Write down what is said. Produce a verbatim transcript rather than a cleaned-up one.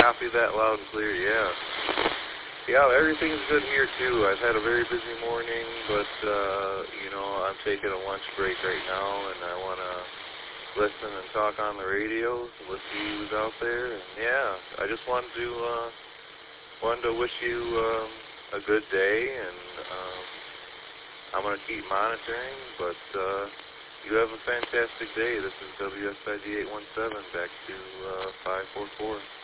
copy that loud and clear, yeah. Yeah, everything's good here, too. I've had a very busy morning, but, uh, you know, I'm taking a lunch break right now, and I want to listen and talk on the radio, let's see who's out there. And, yeah, I just wanted to, uh, wanted to wish you um, a good day, and um, I'm going to keep monitoring, but uh, you have a fantastic day. This is W S I D eight one seven, back to uh, five four four.